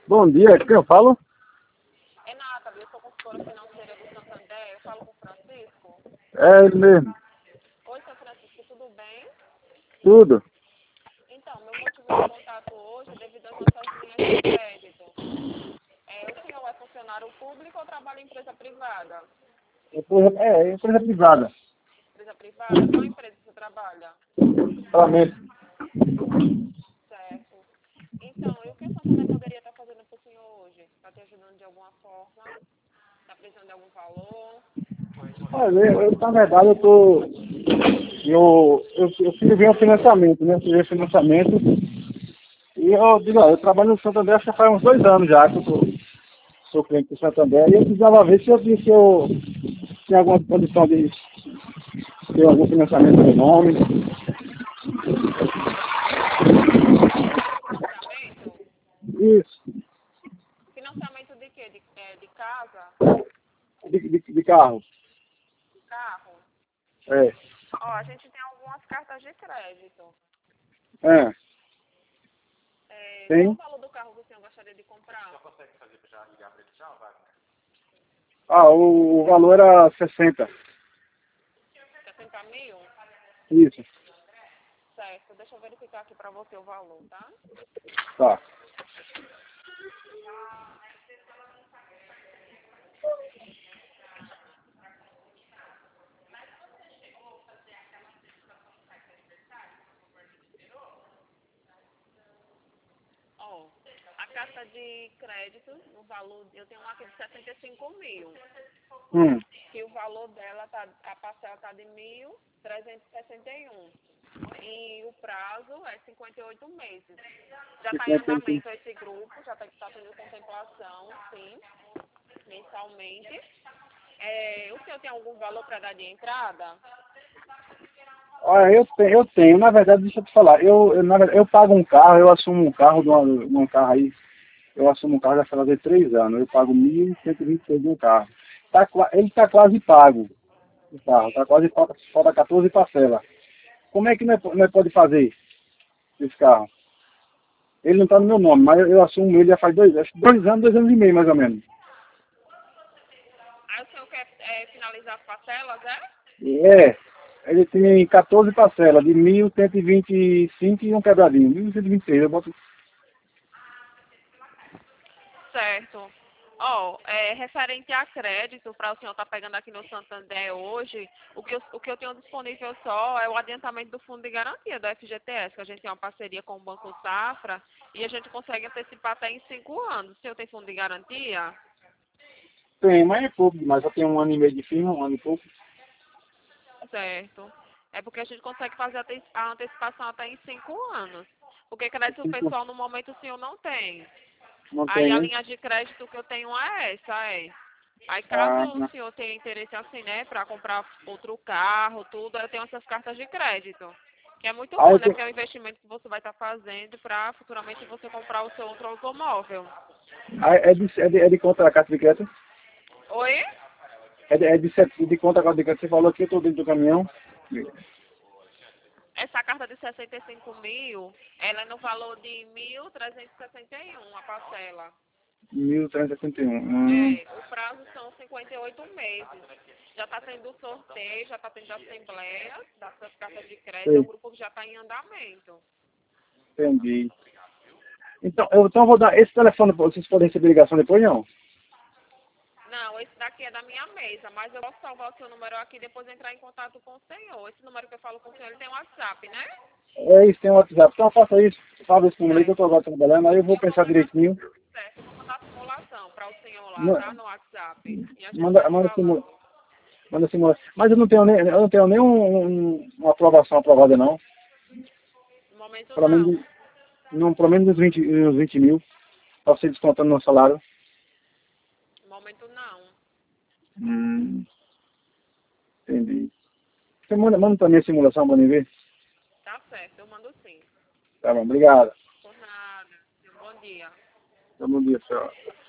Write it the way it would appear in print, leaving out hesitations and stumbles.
Bom dia, quem eu falo? É Nathalie, eu sou consultora financeira do Santander, eu falo com o Francisco. É ele mesmo. Oi, seu Francisco, tudo bem? Tudo. Então, meu motivo de contato hoje é devido às nossas linhas de crédito. O senhor é funcionário público ou trabalha em empresa privada? Empresa privada. Empresa privada? Qual empresa você trabalha? Somente. Certo. Então, e o que o Santander poderia estar fazendo para o senhor hoje? Está te ajudando de alguma forma? Está precisando de algum valor? Olha, na verdade, eu fiz ver um financiamento, né? Fiz ver financiamento. E eu digo, ó, eu trabalho no Santander acho que faz uns 2 anos já que sou cliente do Santander. E eu precisava ver se eu tinha alguma condição de ter algum financiamento no meu nome. Financiamento? Isso, Financiamento de quê? De casa? de carro. Carro? É. Ó, a gente tem algumas cartas de crédito. É. Qual o Tem. valor do carro que o senhor gostaria de comprar? Ah, o valor era 60. 60 mil? Isso. Certo, deixa eu verificar aqui para você o valor, tá? Tá. Ó, a carta de crédito, no valor, eu tenho uma aqui de 65 mil, Hum. que o valor dela, a parcela está de 1.361. E o prazo é 58 meses. Já está em 51. andamento esse grupo, já está tendo contemplação, sim, mensalmente. O senhor tem algum valor para dar de entrada? Olha, eu tenho. Na verdade, deixa eu te falar. Na verdade, eu pago um carro, eu assumo um carro de um carro aí. Eu assumo um carro já faz 3 anos. Eu pago 1.126 de um carro. Ele está quase pago. O carro. Está quase falta 14 parcelas. Como é que nós pode fazer esse carro? Ele não está no meu nome, mas eu assumo ele já faz acho que 2 anos, 2 anos e meio mais ou menos. Aí o senhor quer finalizar as parcelas, é? É, ele tem 14 parcelas de 1.125 e um quebradinho, 1.126. Eu boto. Certo. Ó, referente a crédito, para o senhor estar pegando aqui no Santander hoje, o que eu tenho disponível só é o adiantamento do fundo de garantia do FGTS, que a gente tem uma parceria com o Banco Safra e a gente consegue antecipar até em 5 anos. O senhor tem fundo de garantia? Tem, mas é pouco, mas só tem 1 ano e meio de firma, 1 ano e pouco. Certo. É porque a gente consegue fazer a antecipação até em 5 anos. Porque crédito Cinco, pessoal no momento o senhor não tem. não Aí tem, a né? linha de crédito que eu tenho é essa, é. Aí caso Ah, o senhor tenha interesse assim, né, para comprar outro carro, tudo, eu tenho essas cartas de crédito. Que é muito aí bom, eu né? tenho, Porque é um investimento que você vai estar fazendo para futuramente você comprar o seu outro automóvel. é de conta a carta de crédito? Oi? É de conta a carta de crédito. Você falou que eu estou dentro do caminhão. Essa carta de 65 mil, ela é no valor de 1.361 a parcela. 1.371. O prazo são 58 meses. Já está tendo sorteio, já está tendo assembleia dessas cartas de crédito, é um Sei, grupo que já está em andamento. entendi. Então, eu vou dar esse telefone, vocês podem receber ligação depois, não? Não, esse daqui é da minha mesa, mas eu posso salvar o seu número aqui e depois entrar em contato com o senhor. Esse número que eu falo com o senhor, ele tem WhatsApp, né? É isso, tem um WhatsApp. Então faça isso, faça esse número aí que eu estou Certo. agora trabalhando, aí eu E vou eu vou pensar mandar, direitinho. certo, eu vou mandar a simulação para o senhor lá, Ma- tá? No WhatsApp. E a gente vai Manda, se manda, falando. manda simular. Mas eu não tenho nem uma aprovação aprovada, não. No momento Pelo menos, não. não, pelo menos uns 20 mil, para você descontando no salário. No momento não. Hum, entendi. Você manda para mim a simulação para mim ver? Tá certo, eu mando sim. Tá bom, obrigado. Por nada. Bom dia. Bom dia, senhor.